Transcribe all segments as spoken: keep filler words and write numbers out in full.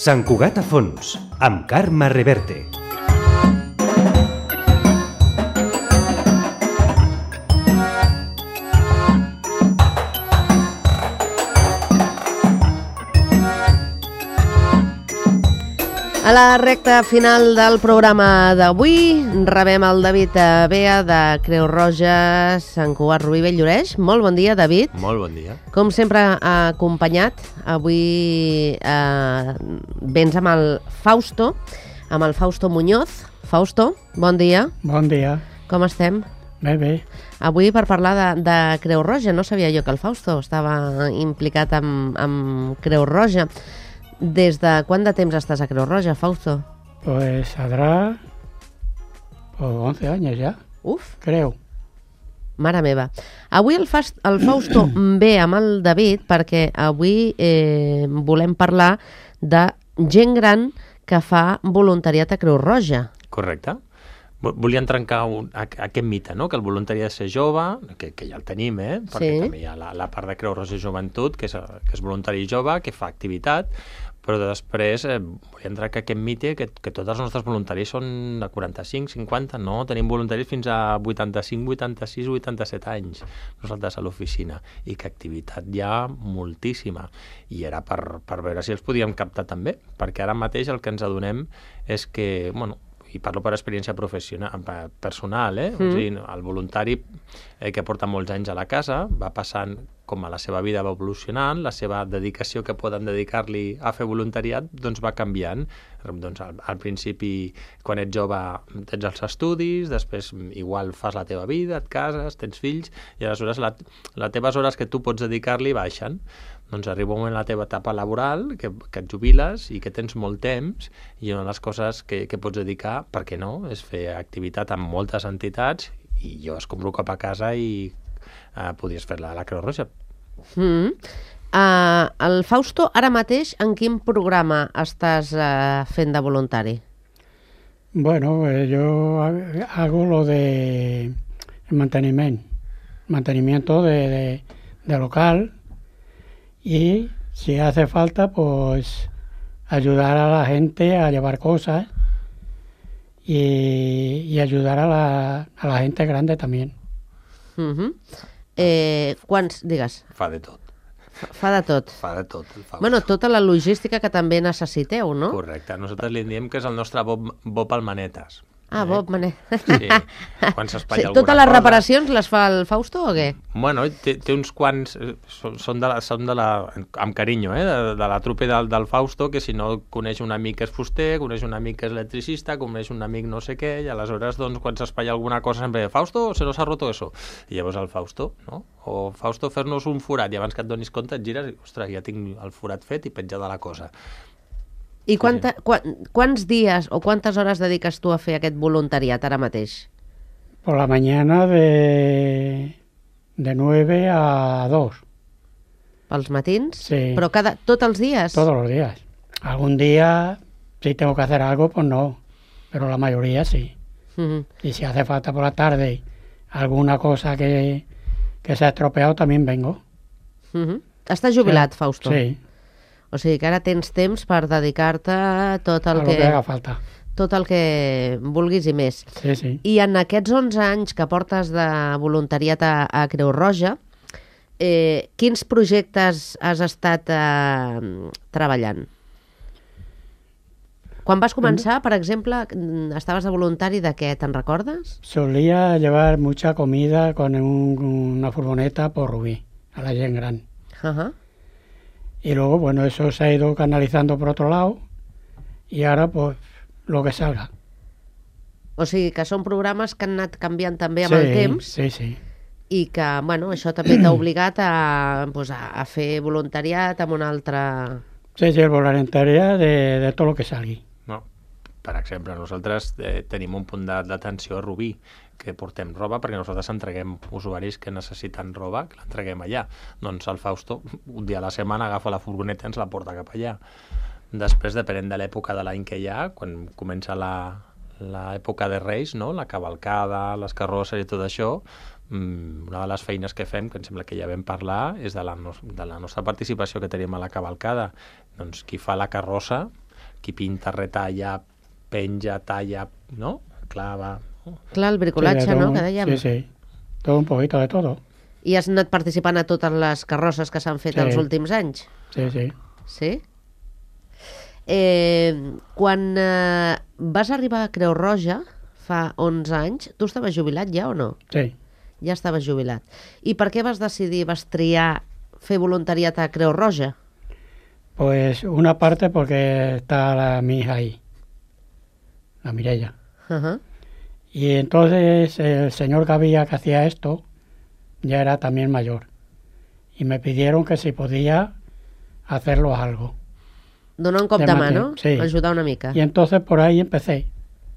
Sant Cugat a fons, amb Carme Reverte. A la recta final del programa d'avui rebem el David Bea de Creu Roja, Sant Cugat, Rubí, Bell-lloreix. Molt bon dia, David. Molt bon dia. Com sempre, acompanyat. Avui eh, vens amb el Fausto, amb el Fausto Muñoz. Fausto, bon dia. Bon dia. Com estem? Bé, bé. Avui per parlar de, de Creu Roja. No sabia jo que el Fausto estava implicat amb, amb Creu Roja. Des de quant de temps estàs a Creu Roja, Fausto? Pues saldrá pues once años ya. Uf. Creu. Mare meva. Avui el, Fast, el Fausto ve amb el David perquè avui eh, volem parlar de gent gran que fa voluntariat a Creu Roja. Correcte. Volien trencar un, aquest mite, no? Que el voluntari ha de ser jove, que, que ja el tenim, eh? Perquè sí. També hi ha la, la part de Creu Roja Joventut, que és, que és voluntari jove, que fa activitat, però després eh, volien trencar aquest mite que, que tots els nostres voluntaris són de quaranta-cinc, cinquanta, no? Tenim voluntaris fins a vuitanta-cinc, vuitanta-sis, vuitanta-set anys, nosaltres a l'oficina, i que activitat hi ha moltíssima. I era per, per veure si els podíem captar també, perquè ara mateix el que ens adonem és que, bueno, i parlo per experiència professional, personal, eh? Mm. O sigui, el voluntari eh, que porta molts anys a la casa va passant com a la seva vida va evolucionant, la seva dedicació que poden dedicar-li a fer voluntariat doncs va canviant. Doncs al, al principi, quan ets jove, tens els estudis, després igual fas la teva vida, et cases, tens fills, i aleshores la, les teves hores que tu pots dedicar-li baixen. Doncs arriba un moment en la teva etapa laboral que, que et jubiles i que tens molt temps, i una de les coses que, que pots dedicar, per què no?, és fer activitat amb moltes entitats, i jo es compro cap a casa i uh, podies fer-la a la Creu Roja. Mm. Uh, el Fausto, ara mateix, en quin programa estàs uh, fent de voluntari? Bueno, eh, yo hago lo de mantenimiento, mantenimiento de, de, de local, y si hace falta, pues ayudar a la gente a llevar cosas y, y ayudar a la, a la gente grande también. Uh-huh. Eh, quants, digues? Fa de tot. Fa, fa de tot. Fa de tot. El Fausto. Bueno, tota la logística que també necessiteu, no? Correcte. Nosaltres li diem que és el nostre Bob, Bob Almanetes. Ah, eh? Bob Manet. Sí, quan s'espatlla Sí, alguna totes les cosa. reparacions les fa el Fausto o què? Bueno, té, té uns quants, són, són, de la, són de la, amb carinyo, eh, de, de la trupe del, del Fausto, que si no coneix un amic que és fuster, coneix un amic que és electricista, coneix un amic no sé què, i aleshores, doncs, quan s'espatlla alguna cosa sempre, Fausto, se nos ha roto eso. I llavors el Fausto, no? O Fausto, fer-nos un forat, i abans que et donis compte et gires i, ostres, ja tinc el forat fet i penjada la cosa. I quanta, qua, quants dies o quantes hores dediques tu a fer aquest voluntariat ara mateix? Por la mañana de, de nueve a dos. Pels matins? Sí. Però cada, tots els dies? Todos los días. Algún día, si tengo que hacer algo, pues no. Pero la mayoría sí. Uh-huh. Y si hace falta por la tarde alguna cosa que, que se ha estropeado, también vengo. Uh-huh. Estàs jubilat, Sí. Fausto? Sí. O sigui que ara tens temps per dedicar-te a tot el A lo que, que haga falta. tot el que vulguis i més. Sí, sí. I en aquests onze anys que portes de voluntariat a, a Creu Roja, eh, quins projectes has estat eh, treballant? Quan vas començar, per exemple, estaves de voluntari de què, te'n recordes? Solía llevar mucha comida con un- una furgoneta por Rubí, a la gente gran. Uh-huh. Y luego, bueno, eso se ha ido canalizando por otro lado, y ahora, pues, lo que salga. O sigui que són programes que han anat canviant també amb Sí, el temps sí, sí. i que, bueno, això també t'ha obligat a, pues, a, a fer voluntariat amb una altra... Sí, sí, el voluntariado de, de todo lo que salga. No. Per exemple, nosaltres eh, tenim un punt de- d'atenció a Rubí, que portem roba, perquè nosaltres entreguem usuaris que necessiten roba, que l'entreguem allà. Doncs el Fausto, un dia a la setmana, agafa la furgoneta i ens la porta cap allà. Després, depenent de l'època de l'any que hi ha, quan comença la, l'època de Reis, no? La cavalcada, les carrosses i tot això, una de les feines que fem, que em sembla que ja vam parlar, és de la, no, de la nostra participació que tenim a la cavalcada. Doncs qui fa la carrossa qui pinta, retalla, penja, talla, no? Clava... No? Clar, el bricolatge, Sí, de no?, todo. que dèiem. Sí, sí. Todo un poquito de todo. I has anat participant a totes les carrosses que s'han fet Sí. els últims anys? Sí, sí. Sí? Eh, quan eh, vas arribar a Creu Roja, fa onze anys, tu estaves jubilat ja o no? Sí. Ja estaves jubilat. I per què vas decidir, vas triar fer voluntariat a Creu Roja? Pues una parte porque está la, mi hija ahí, la Mireia. Uh-huh. Y entonces el señor que había que hacía esto ya era también mayor. Y me pidieron que si podía hacerlo algo. Donar un cop De de mà, mate- no? sí. Ajudar una mica. Y entonces por ahí empecé.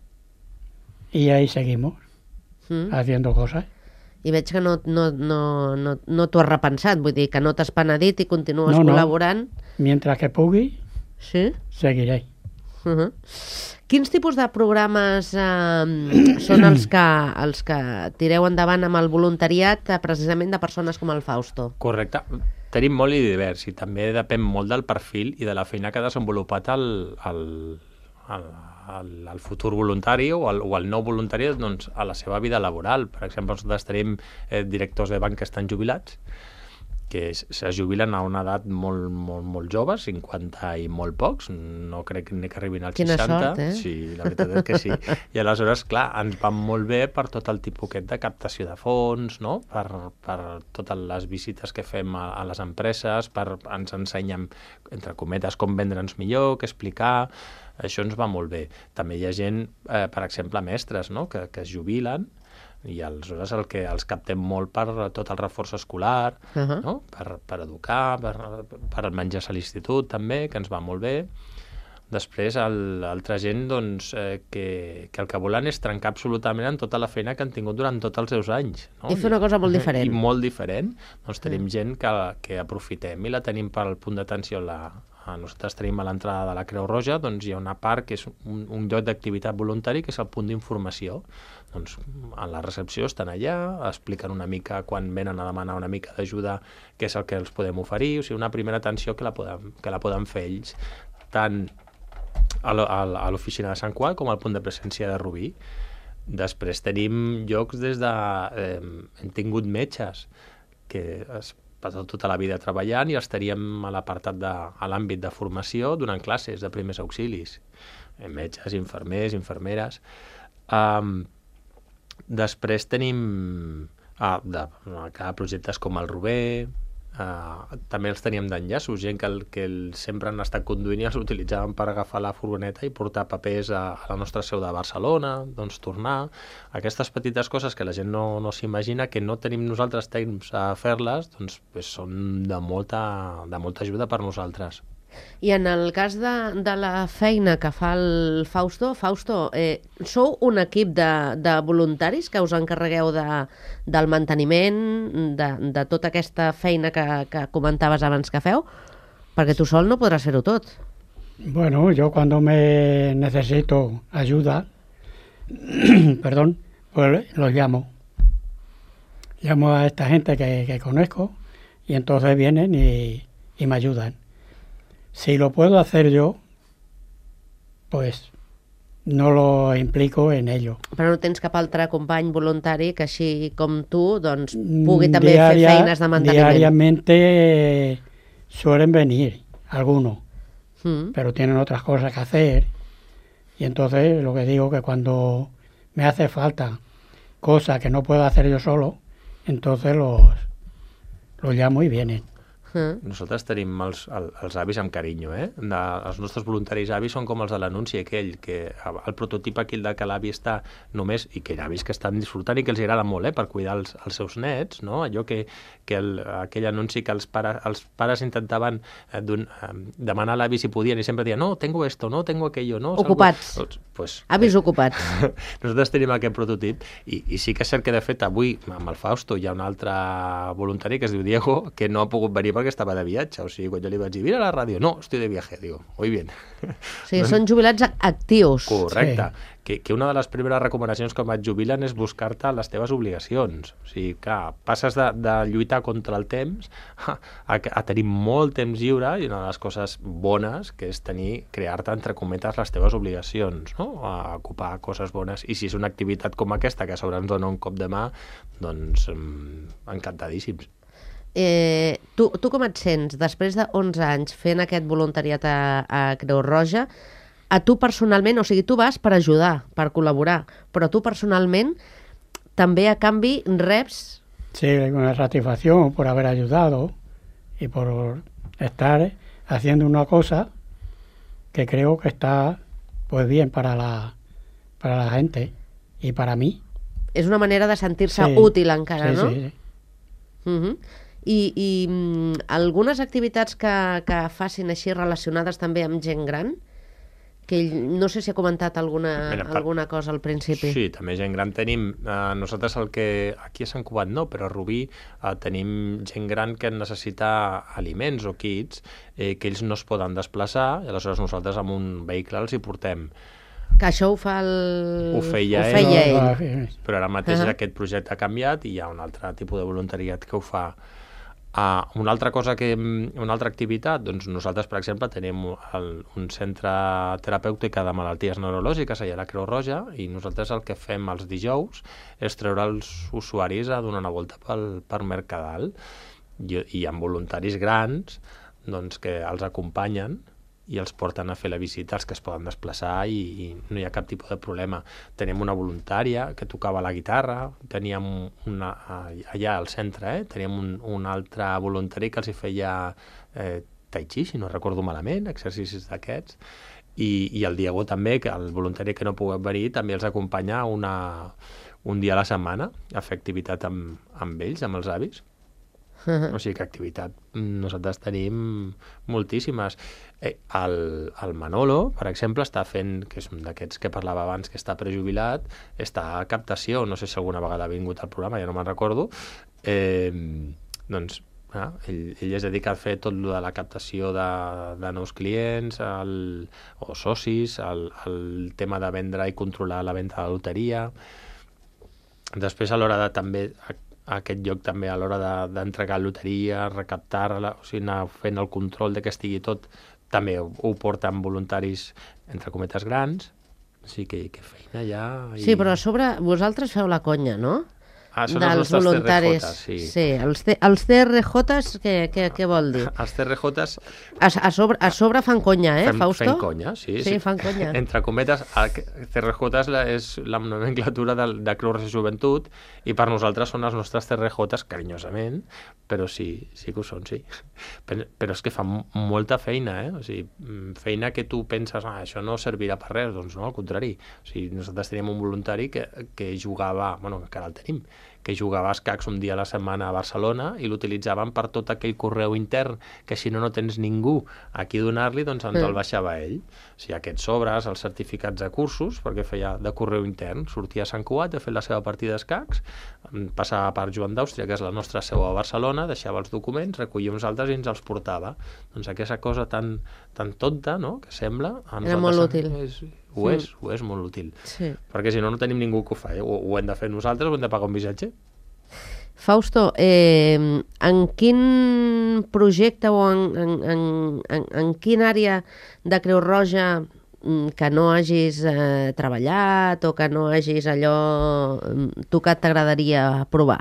Y ahí seguimos Mm. haciendo cosas. I veig que no, no, no, no, no t'ho has repensat, vull dir que no t'has penedit i continues No, no. col·laborant. Mientras que pugui, Sí? seguiré. Uh -huh. Quins tipus de programes eh, són els que, els que tireu endavant amb el voluntariat eh, precisament de persones com el Fausto? Correcte. Tenim molt i divers i també depèn molt del perfil i de la feina que ha desenvolupat el, el, el, el, el futur voluntari o el, o el nou voluntari doncs, a la seva vida laboral. Per exemple, nosaltres tenim eh, directors de banc que estan jubilats, que es, se jubilen a una edat molt, molt, molt jove, cinquanta i molt pocs, no crec ni que arribin als Quina seixanta. sort, eh? Sí, la veritat és que sí. I aleshores, clar, ens van molt bé per tot el tipus aquest de captació de fons, no? per, per totes les visites que fem a, a les empreses, per, ens ensenyen, entre cometes, com vendre'ns millor, què explicar, això ens va molt bé. També hi ha gent, eh, per exemple, mestres, no? que, que es jubilen, i aleshores el que els captem molt per tot el reforç escolar, Uh -huh. no? per, per educar, per, per menjar a l'institut també, que ens va molt bé. Després, l'altra gent doncs, eh, que, que el que volen és trencar absolutament en tota la feina que han tingut durant tots els seus anys. No? I fer una cosa molt diferent. I molt diferent. Doncs tenim gent que, que aprofitem i la tenim per al punt d'atenció. La, a nosaltres tenim a l'entrada de la Creu Roja, doncs hi ha una part que és un, un lloc d'activitat voluntari que és el punt d'informació. Doncs a la recepció estan allà, expliquen una mica quan venen a demanar una mica d'ajuda què és el que els podem oferir, o sigui, una primera atenció que la poden, que la poden fer ells, tant a l'oficina de Sant Qual com al punt de presència de Rubí. Després tenim llocs des de... Eh, hem tingut metges que es passen tota la vida treballant i els teníem a l'apartat de, a l'àmbit de formació donant classes de primers auxilis. Eh, metges, infermers, infermeres... Um, després tenim ah, de, de projectes com el Rober, ah, també els teníem d'enllaços, gent que, el, que el, sempre han estat conduint i els utilitzaven per agafar la furgoneta i portar papers a, a la nostra seu de Barcelona, doncs tornar. Aquestes petites coses que la gent no, no s'imagina, que no tenim nosaltres temps a fer-les, doncs, doncs són de molta, de molta ajuda per nosaltres. I en el cas de, de la feina que fa el Fausto, Fausto, eh, sou un equip de, de voluntaris que us encarregueu de, del manteniment, de, de tota aquesta feina que, que comentaves abans que feu? Perquè tu sol no podràs fer-ho tot. Bueno, yo cuando me necesito ayuda, perdón, pues los llamo. Llamo a esta gente que, que conozco y entonces vienen y, y me ayudan. Si lo puedo hacer yo, pues no lo implico en ello. Però no tens cap altre company voluntari que així com tu doncs, Mm, pugui també diaria- fer feines de manteniment. Diariamente eh, suelen venir algunos, Mm. pero tienen otras cosas que hacer. Y entonces lo que digo que cuando me hace falta cosas que no puedo hacer yo solo, entonces los, los llamo y vienen. Mm. Nosaltres tenim els, el, els avis amb carinyo, eh? De, els nostres voluntaris avis són com els de l'anunci aquell, que el prototip aquell de que l'avi està només, i que hi ha avis que estan disfrutant i que els agrada molt, eh? Per cuidar els, els seus nets, no? Allò que, que el, aquell anunci que els, pare, els pares intentaven eh, don, eh, demanar a l'avi si podien i sempre diuen, no, tengo esto, no, tengo aquello, no? Ocupats. Doncs, pues, Avis ocupats. nosaltres tenim aquest prototip i, i sí que és cert que de fet avui amb el Fausto hi ha un altre voluntari que es diu Diego que no ha pogut venir perquè estava de viatge, o sigui, quan jo li vaig dir, vine a la ràdio, no, estic de viatge, digo, muy bien. O sigui, són jubilats actius. Correcte. Sí. Que, que una de les primeres recomanacions que vaig jubilant és buscar-te les teves obligacions. O sigui, que passes de, de lluitar contra el temps a, a tenir molt temps lliure, i una de les coses bones que és tenir, crear-te, entre cometes, les teves obligacions, no? A ocupar coses bones. I si és una activitat com aquesta, que a sobre ens dona un cop de mà, doncs encantadíssims. Eh, tu, tu com et sents, després de onze anys fent aquest voluntariat a, a Creu Roja, a tu personalment, o sigui, tu vas per ajudar, per col·laborar, però tu personalment també a canvi reps... Sí, una satisfacción por haber ayudado y por estar haciendo una cosa que creo que está pues bien para la, para la gente y para mí. És una manera de sentir-se sí, útil encara, sí, no? Sí, sí. Uh-huh. I, i mm, algunes activitats que, que facin així relacionades també amb gent gran, que no sé si ha comentat alguna, Mira, per... alguna cosa al principi. Sí, també gent gran tenim. Eh, nosaltres el que... Aquí a Sant Cugat no, però a Rubí eh, tenim gent gran que necessita aliments o kits eh, que ells no es poden desplaçar, i aleshores nosaltres amb un vehicle els hi portem. Que això ho fa el... Ho feia, ho feia ell. ell. ell. Però ara mateix Uh-huh. aquest projecte ha canviat i hi ha un altre tipus de voluntariat que ho fa. Uh, una altra cosa que... Una altra activitat, doncs nosaltres, per exemple, tenim el, un centre terapèutic de malalties neurològiques allà a la Creu Roja, i nosaltres el que fem els dijous és treure els usuaris a donar una volta pel, per Mercadal, i, i amb voluntaris grans doncs, que els acompanyen i els porten a fer la visita als que es poden desplaçar, i, i no hi ha cap tipus de problema. Tenim una voluntària que tocava la guitarra, teníem una, allà al centre, eh, teníem un, un altre voluntari que els hi feia eh, tai chi, si no recordo malament, exercicis d'aquests, i, i el Diego també, que el voluntari que no pogués venir, també els acompanya una, un dia a la setmana a fer activitat amb, amb ells, amb els avis. Uh-huh. O sigui que activitat nosaltres tenim moltíssimes. Eh, el, el Manolo, per exemple, està fent, que és un d'aquests que parlava abans, que està prejubilat, està a captació, no sé si alguna vegada ha vingut al programa, ja no me'n recordo, eh, doncs ah, ell, ell es dedica a fer tot lo de la captació de, de nous clients el, o socis, el, el tema de vendre i controlar la venda de la loteria. Després, a l'hora de també... a aquest lloc també a l'hora d'entregar de, loteria, recaptar-la, o sigui, anar fent el control de que estigui tot, també ho, ho porten voluntaris, entre cometes, grans, o sigui que, que feina ja... I... Sí, però a sobre vosaltres feu la conya, no? Ah, són dels els nostres voluntaris. T R Js, sí. Sí, els, te, els T R Js, què, què, què vol dir? Els T R Js... A, a, sobre, a sobre fan conya, eh, fem, Fausto? Fem conya, sí. Sí, sí. fan conya. Entre cometes, el T R Js és la nomenclatura de, de Creu Roja Joventut, i per nosaltres són els nostres T R Js, carinyosament, però sí, sí que ho són, sí. Però, però és que fan molta feina, eh? O sigui, feina que tu penses, ah, això no servirà per res, doncs no, al contrari. O sigui, nosaltres teníem un voluntari que, que jugava, bueno, que encara el tenim, que jugava a escacs un dia a la setmana a Barcelona i l'utilitzaven per tot aquell correu intern que si no no tens ningú a qui donar-li, doncs ens el baixava ell. O sigui, aquests sobres, els certificats de cursos, perquè feia de correu intern, sortia a Sant Cugat a fer la seva partida d'escacs, passava per Joan d'Àustria, que és la nostra seu a Barcelona, deixava els documents, recollia uns altres i ens els portava. Doncs aquesta cosa tan, tan tonta, no?, que sembla... Era molt útil. És, ho és, ho és molt útil. Sí. Perquè si no, no tenim ningú que ho fa. Eh? Ho, ho hem de fer nosaltres, ho hem de pagar un viatge. Fausto, eh, en quin projecte o en, en, en, en, en quina àrea de Creu Roja que no hagis eh, treballat o que no hagis allò tocat t'agradaria provar?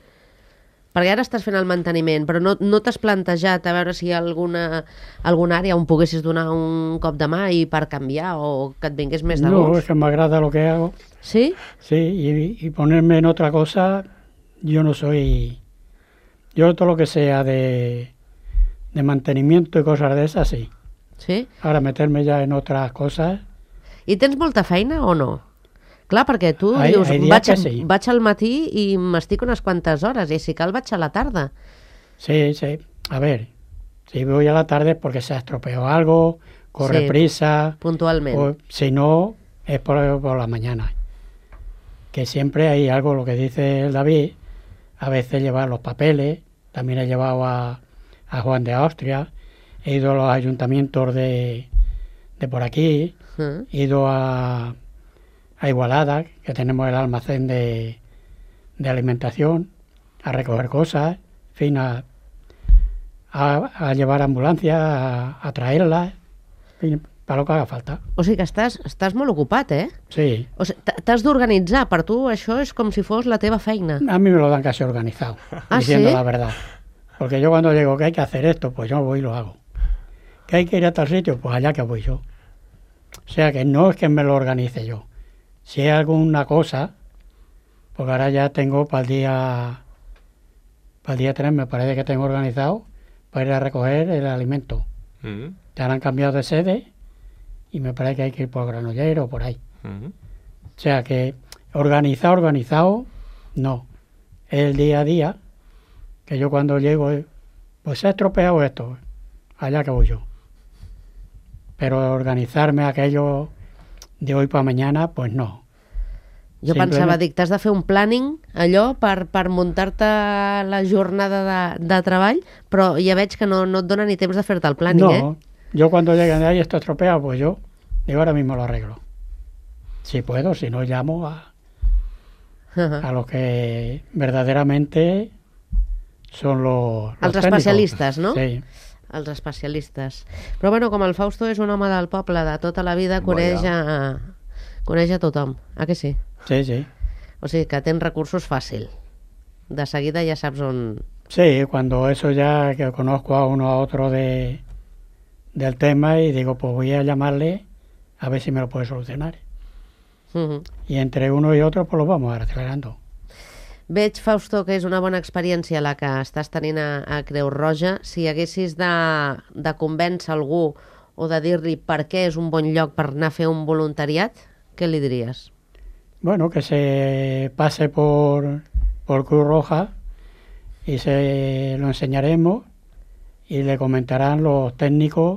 Perquè ara estàs fent el manteniment, però no, no t'has plantejat a veure si hi ha alguna, alguna àrea on poguessis donar un cop de mà i per canviar o que et vingués més de no, gust? No, es que me agrada lo que hago. ¿Sí? Sí, y, y ponerme en otra cosa, yo no soy... Yo todo lo que sea de, de mantenimiento y cosas de esas, sí. Sí? Ahora meterme ya en otras cosas... I tens molta feina o no? Clar, perquè tu hay, dius, hay vaig, que sí. vaig al matí i m'estic unes quantes hores, i si cal vaig a la tarda. Sí, sí. A ver, si voy a la tarde es porque se ha estropeado algo, corre sí, prisa... puntualment. O, si no, es por, por la mañana. Que siempre hay algo, lo que dice el David, a veces llevar los papeles, también he llevado a, a Juan de Austria, he ido a los ayuntamientos de, de por aquí, Uh, he ido a, a Igualada, que tenemos el almacén de, de alimentación, a recoger cosas, en fin, a, a, a llevar ambulancias, a, a traerlas, en fin, per lo que haga falta. o sigui que estàs, estàs molt ocupat, eh? Sí, O sigui, t- t'has d'organitzar. Per tu això és com si fos la teva feina. a mí me lo dan casi organizado, ¿Ah, diciendo sí? la verdad. Porque yo cuando digo que hay que hacer esto, pues yo voy y lo hago. Que hay que ir a tal sitio, pues allá que voy yo. O sea que no es que me lo organice yo. Si hay alguna cosa, porque ahora ya tengo para el día, para el día tres me parece que tengo organizado para ir a recoger el alimento. Mm. Ya han cambiado de sede y me parece que hay que ir por Granollers o por ahí. Mm. O sea que organizado, organizado, no. Es el día a día, que yo cuando llego, eh, pues se ha estropeado esto, allá que voy yo. Pero organizarme aquello de hoy para mañana, pues no. Jo Simplement- pensava, dic, t'has de fer un planning, allò, per, per muntar-te la jornada de, de treball, però ja veig que no, no et dona ni temps de fer-te el planning, no, eh? yo cuando llegan de ahí está estropeado, pues yo digo ahora mismo lo arreglo. Si puedo, si no llamo a, a los que verdaderamente son los, los Els técnicos. especialistes, no? Sí. Els especialistes. Però bueno, com el Fausto és un home del poble de tota la vida, coneix a, coneix a tothom. Ah que sí? Sí, sí. O sigui que tens recursos fàcil. De seguida ja saps on... Sí, cuando eso ya que conozco a uno a otro de del tema y digo, pues voy a llamarle a ver si me lo puede solucionar. Mhm. Y entre uno y otro pues lo vamos acelerando. Veig, Fausto, que és una bona experiència la que estàs tenint a, a Creu Roja. Si haguessis de, de convèncer algú o de dir-li per què és un bon lloc per anar a fer un voluntariat, què li diries? Bueno, que se pase por, por Cruz Roja y se lo enseñaremos y le comentarán los técnicos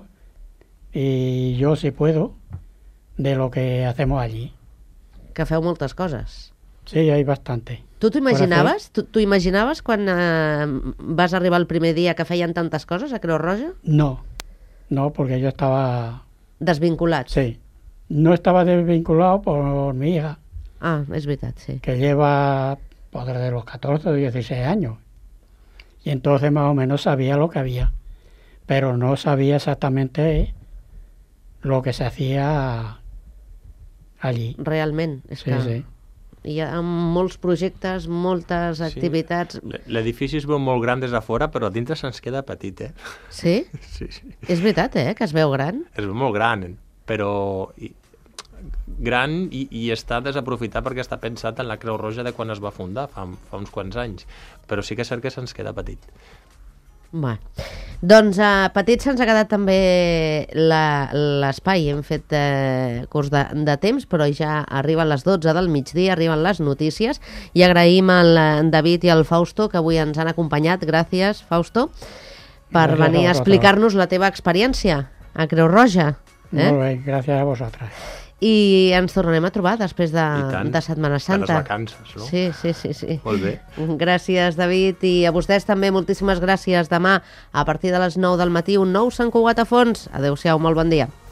y yo si puedo de lo que hacemos allí. Que feu moltes coses. Sí, hay bastante. Tu t'ho imaginaves? Tu, tu imaginaves quan eh, vas arribar el primer dia que feien tantes coses a Creu Roja? No, no, porque yo estaba, Desvinculats. sí, no estaba desvinculado por mi hija, Ah, és veritat, sí. que lleva pues, desde los catorce o dieciséis años. Y entonces más o menos sabía lo que había, pero no sabía exactamente lo que se hacía allí. Realment. És Sí, que sí. hi ha molts projectes, moltes activitats... L- L'edifici es veu molt gran des de fora, però a dintre se'ns queda petit, eh? Sí? Sí, sí. És veritat, eh, que es veu gran. Es veu molt gran, però i, gran i, i està desaprofitat perquè està pensat en la Creu Roja de quan es va fundar, fa, fa uns quants anys. Però sí que és cert que se'ns queda petit. Va. Doncs a Petit se'ns ha quedat també la- l'espai. Hem fet eh, curs de, de temps, però ja arriben les dotze del migdia, arriben les notícies i agraïm al en David i al Fausto que avui ens han acompanyat. Gràcies, Fausto, per Gràcies a venir a vosaltres. explicar-nos la teva experiència a Creu Roja. Eh? Molt bé, gràcies a vosaltres. I ens tornarem a trobar després de, I tant. de Setmana De les Santa. vacances, no? Sí, sí, sí, sí. Molt bé. Gràcies, David, i a vostès també moltíssimes gràcies. Demà, a partir de les nou del matí, un nou Sant Cugat a fons. Adéu-siau, molt bon dia.